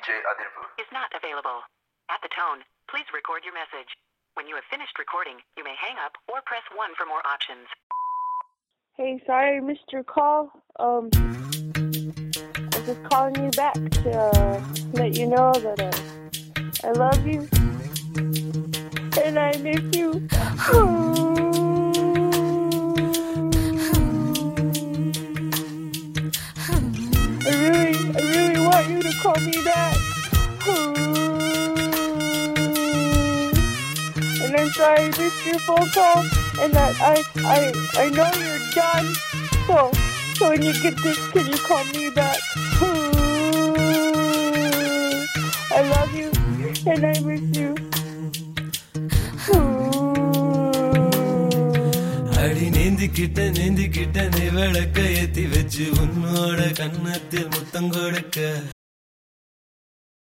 அதிர்வு is not available. At the tone, please record your message. When you have finished recording, you may hang up or press 1 for more options. Hey, sorry I missed your call. I'm just calling you back to let you know that I love you and I miss you. I really want you to call me back. And I'm sorry I missed your phone call, and that I know you're done. So when you get this, can you call me back? I love you, and I miss you. அடி நீந்திக்கிட்ட நீ விளக்க ஏத்தி வச்சு உன்னோட கண்ணத்தில் முத்தம் கொடுக்க